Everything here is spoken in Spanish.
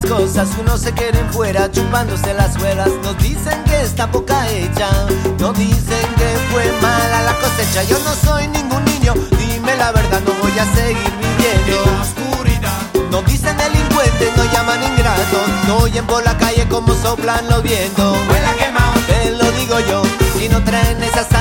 cosas, unos se quieren fuera chupándose las suelas. Nos dicen que está poca hecha, nos dicen que fue mala la cosecha. Yo no soy ningún niño, dime la verdad, no voy a seguir viviendo en la oscuridad. Nos dicen delincuentes, nos llaman ingratos, nos oyen por la calle como soplan los vientos. Huele a quemado, te lo digo yo, si no traen esas